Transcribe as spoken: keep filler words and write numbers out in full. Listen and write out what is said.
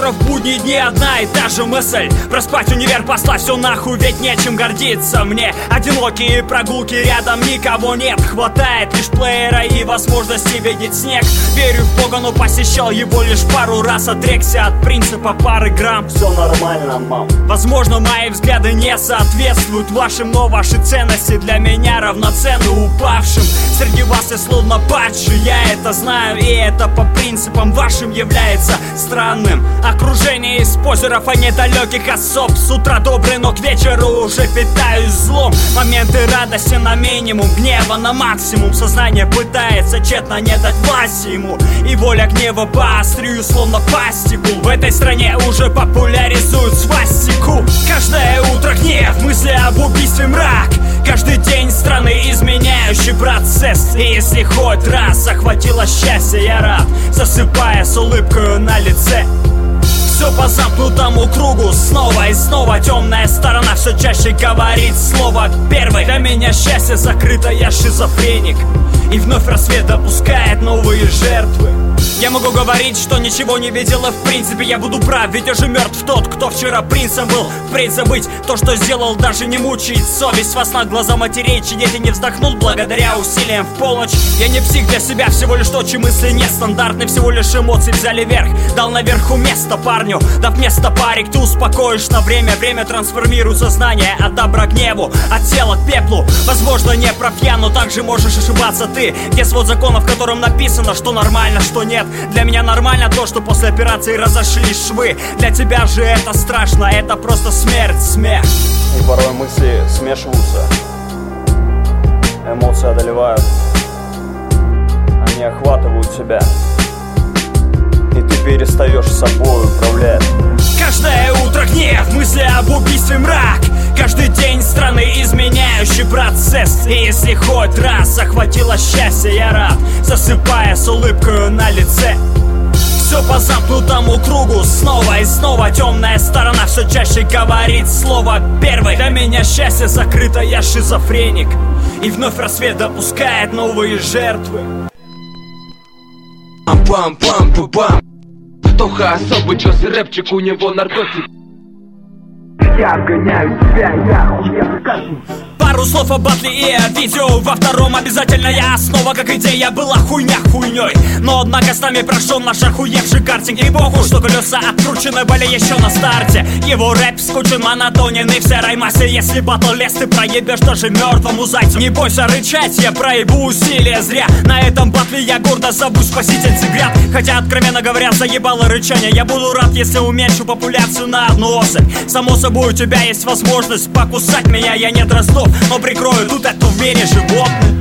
утро в будние дни одна и та же мысль: проспать универ, послать все нахуй, ведь нечем гордиться мне. Одинокие прогулки, рядом никого нет, хватает лишь плеера и возможности видеть снег. Верю в Бога, но посещал его лишь пару раз, отрекся от принципа пары грамм. Все нормально, мам. Возможно, мои взгляды не соответствуют вашим, но ваши ценности для меня равноценны упавшим. Среди вас я словно падший, я это знаю, и это по принципам вашим является странным. Окружение из позеров, а недалеких особ. С утра добрый, но к вечеру уже питаюсь злом. Моменты радости на минимум, гнева на максимум. Сознание пытается тщетно не дать власти ему, и воля гнева поострию, словно пастику. В этой стране уже популяризуют свастику. Каждое утро гнев, мысли об убийстве, мрак. Каждый день странный изменяющий процесс. И если хоть раз охватило счастье, я рад, засыпая с улыбкой на лице. Все по замкнутому кругу, снова и снова темная сторона все чаще говорит слово первый. Для меня счастье закрыто, я шизофреник, и вновь рассвет допускает новые жертвы. Я могу говорить, что ничего не видела в принципе, я буду прав, ведь уже мертв тот, кто вчера принцем был. Впредь забыть то, что сделал, даже не мучает совесть. Во снах глаза матерей чьи-то не вздохнул благодаря усилиям в полночь. Я не псих для себя, всего лишь то, чьи мысли нестандартны. Всего лишь эмоции взяли верх, дал наверху место парню. Дав место парик, ты успокоишь на время. Время трансформирует сознание от добра к гневу, от тела к пеплу. Возможно, не прав я, но также можешь ошибаться ты. Где свод законов, в котором написано, что нормально, что нет. Для меня нормально то, что после операции разошлись швы. Для тебя же это страшно, это просто смерть, смех. И порой мысли смешиваются, эмоции одолевают, они охватывают тебя, и ты перестаешь собой управлять. Каждое утро гнев, мысли об убийстве, мрак. Каждый день странный изменяющий процесс. И если хоть раз охватило счастье, я рад, засыпая с улыбкой на лице. Все по замкнутому кругу, снова и снова темная сторона все чаще говорит слово первый. Для меня счастье закрыто, я шизофреник, и вновь рассвет допускает новые жертвы. Пам-пам-пам-пам. Тоха особый, чёс и рэпчик, у него наркотик. Я обгоняю тебя, я хуя скажу. Пару слов о батле и о видео. Во втором обязательная основа, как идея была хуйня хуйней. Но однако с нами прошел наш охуевший картинг. И богу, что колеса откручены были еще на старте. Его рэп скучен, монотонен и в серой массе. Если батл лес, ты проебешь даже мертвому зайцу. Не бойся рычать, я проебу усилия зря. На этом батле я гордо зову спаситель цыгрят. Хотя, откровенно говоря, заебало рычание. Я буду рад, если уменьшу популяцию на одну особь. Само собой, у тебя есть возможность покусать меня, я не Дроздов, но прикрою тут эту в мире животных.